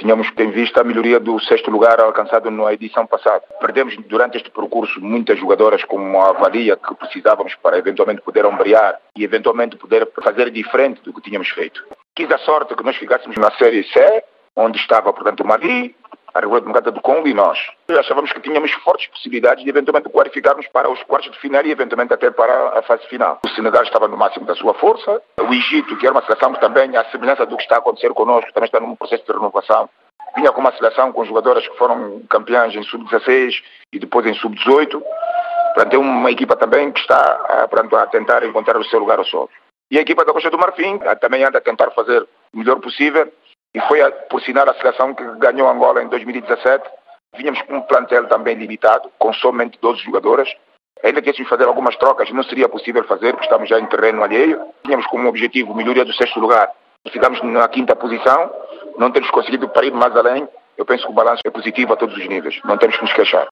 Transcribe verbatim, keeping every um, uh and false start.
tínhamos em vista a melhoria do sexto lugar alcançado na edição passada. Perdemos durante este percurso muitas jogadoras como a valia que precisávamos para eventualmente poder ombrear e eventualmente poder fazer diferente do que tínhamos feito. Quis a sorte que nós ficássemos na Série C, onde estava, portanto, o Mali, a República Democrática do Congo e nós. Achávamos que tínhamos fortes possibilidades de eventualmente qualificarmos para os quartos de final e eventualmente até para a fase final. O Senegal estava no máximo da sua força. O Egito, que era uma seleção que também, à semelhança do que está a acontecer connosco, também está num processo de renovação. Vinha com uma seleção com jogadoras que foram campeãs em sub dezasseis e depois em sub dezoito. Portanto, é uma equipa também que está portanto, a tentar encontrar o seu lugar ao sol. E a equipa da Costa do Marfim também anda a tentar fazer o melhor possível. E foi, por sinal, a seleção que ganhou Angola em dois mil e dezassete. Vínhamos com um plantel também limitado, com somente doze jogadoras. Ainda que tivéssemos fazer algumas trocas, não seria possível fazer, porque estamos já em terreno alheio. Tínhamos como objetivo a melhoria do sexto lugar. Ficamos na quinta posição, não temos conseguido para ir mais além. Eu penso que o balanço é positivo a todos os níveis, não temos que nos queixar.